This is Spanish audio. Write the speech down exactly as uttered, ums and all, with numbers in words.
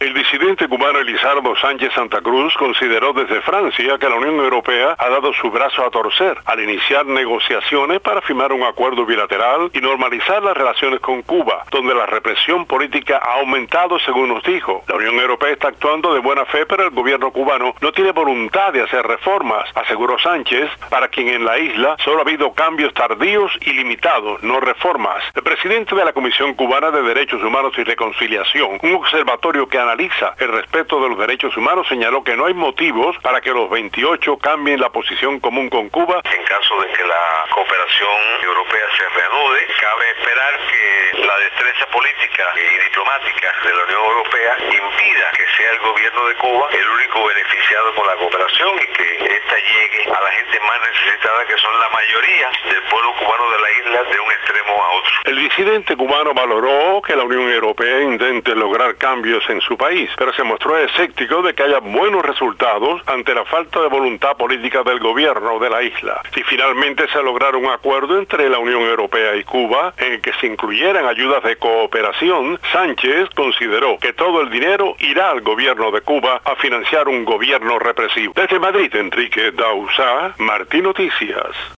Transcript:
El disidente cubano Elizardo Sánchez Santa Cruz consideró desde Francia que la Unión Europea ha dado su brazo a torcer al iniciar negociaciones para firmar un acuerdo bilateral y normalizar las relaciones con Cuba, donde la represión política ha aumentado, según nos dijo. La Unión Europea está actuando de buena fe, pero el gobierno cubano no tiene voluntad de hacer reformas, aseguró Sánchez, para quien en la isla solo ha habido cambios tardíos y limitados, no reformas. El presidente de la Comisión Cubana de Derechos Humanos y Reconciliación, un observatorio que analiza el respeto de los derechos humanos, señaló que no hay motivos para que los veintiocho cambien la posición común con Cuba. En caso de que la cooperación europea se reanude, cabe esperar que la destreza política y diplomática de la Unión Europea impida que sea el gobierno de Cuba el único beneficiado con la cooperación y que ésta llegue a la gente más necesitada, que son la mayoría del pueblo cubano de la isla, de un extremo a otro. El disidente cubano valoró que la Unión Europea intente lograr cambios en su país, pero se mostró escéptico de que haya buenos resultados ante la falta de voluntad política del gobierno de la isla. Si finalmente se lograra un acuerdo entre la Unión Europea y Cuba, en el que se incluyeran ayudas de cooperación, Sánchez consideró que todo el dinero irá al gobierno de Cuba a financiar un gobierno represivo. Desde Madrid, Enrique Dauzá, Martín Noticias.